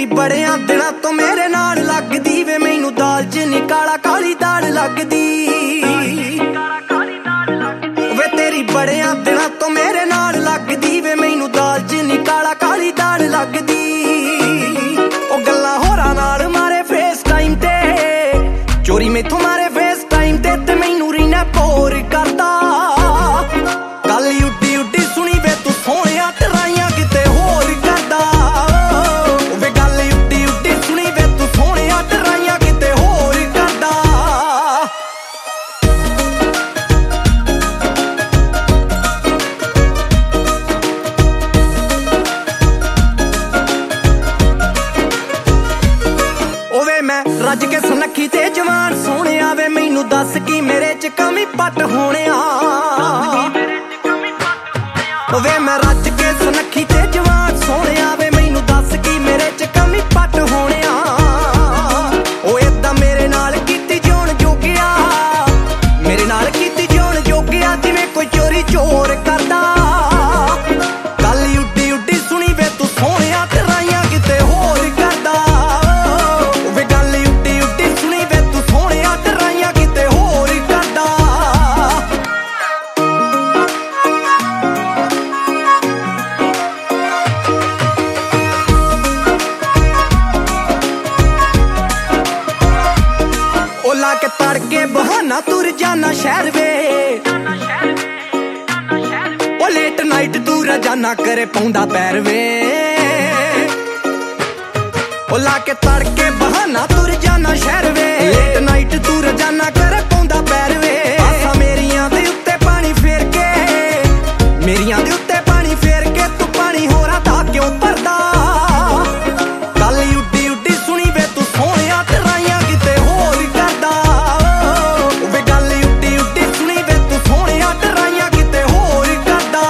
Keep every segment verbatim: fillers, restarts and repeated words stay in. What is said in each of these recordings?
बड़ियां दिनां तो मेरे नाल लगदी वे मैनू दाल च नी काला काली दाल लगदी वे तेरी बड़ियां दिनां तो मेरे नाल लगदी वे मैनू दाल च नी काला काली दाल लगदी ओ गल्लां होरां नाल मारे फेस टाइम ते चोरी मैथों मारे फेस टाइम ते ते मैनू रीना पोर करदा गल उड्डी उड्डी सुनी वे तू सोहणिया टराइयां किते होर करदा वे गल उड्डी उड्डी सुनी वे तू सोहणिया टराइयां किते होर करदा ओवे मैं रज के सुनखी ते जवान सोहणिया वे मैनू दस की मेरे च कमी पट होणिया वे मैं रज के सुनखी ते जवान सोहणिया वे मैनू दस की मेरे च कमी पट होणिया ओ इदां मेरे नाल कीती जोन जोगिया मेरे नाल कीती जोन जोगिया जिवें कोई चोरी चोर करदा गल उड्डी उड्डी सुनी वे तू सोहणिया टराइयां किते होर करदा वे गल उड्डी उड्डी सुनी वे तू सोहणिया टराइयां किते होर करदा ला के तड़के बहाना तुर जाना शहर वे ओ लेट नाइट तू रजाना करे पौंदा पैर वे ओ ला के तड़के बहाना तुर जाना शहर वे लेट नाइट तू रजाना करे पौंदा पैर वे आसा मेरियां दे उत्ते पानी फेर के मेरियां दे उत्ते पानी फेर के तू पानी होरा दा क्यों भरदा गल उड्डी उड्डी सुनी वे तू सोहणिया टराइयां किते होर करदा वे गल उड्डी उड्डी सुनी वे तू सोहणिया टराइयां किते होर करदा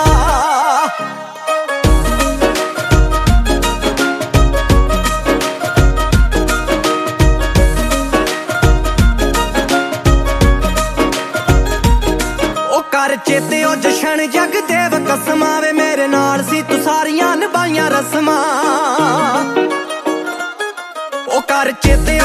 ओ कर चेते ओ जशन जगदेव कसमां वे मेरे नाल सी तू सारियां निभाइयां रस्मां ओ कर चेते